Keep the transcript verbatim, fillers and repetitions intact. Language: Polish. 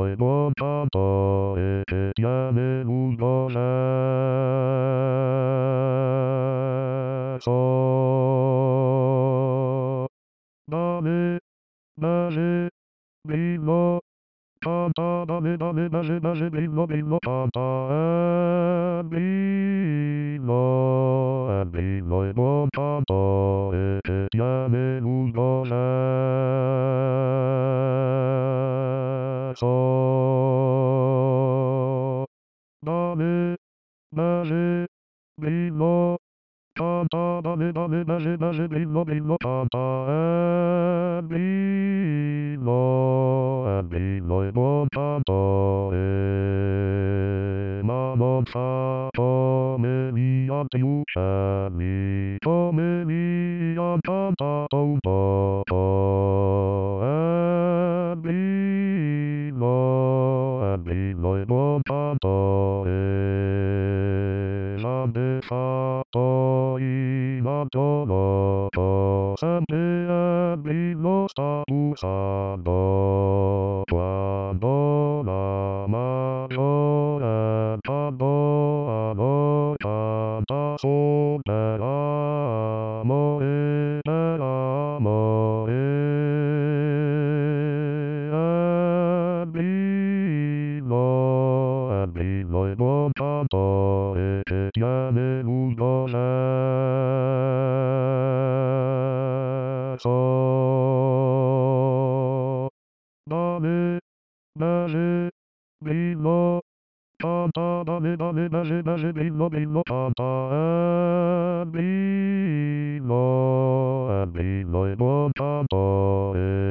bimbo e błąka to e sypiamy u zboże. Co damy, darzy, bimbo, tata, damy, damy, darzy, darzy, bimbo, bimbo, tata, e bimbo, e bimbo e błąka to e sypiamy u zboże. Co damy, darzy, bimbo, tata, damy, damy, darzy, darzy, bimbo, bimbo, tata, e bimbo, e bimbo e błąka to e mamo, tato, my miniaturami, to my miniaturami, to to e bimbo, e bimbo e błąka to e żaby to i na to no to sępy e bimbo statusa do tła do na majore ta do a do ta ta so te a mo e te a mo e e bimbo, e bimbo e błąka to e sypiamy u zboże. Co damy, darzy, bimbo, tata, damy, damy, darzy, darzy, bimbo, bimbo, tata, e bimbo, e bimbo e błąka to e